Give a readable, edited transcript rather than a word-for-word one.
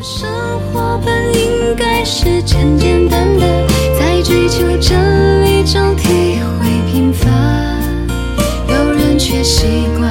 生活本应该是简简单单，在追求真理中体会平凡，有人却习惯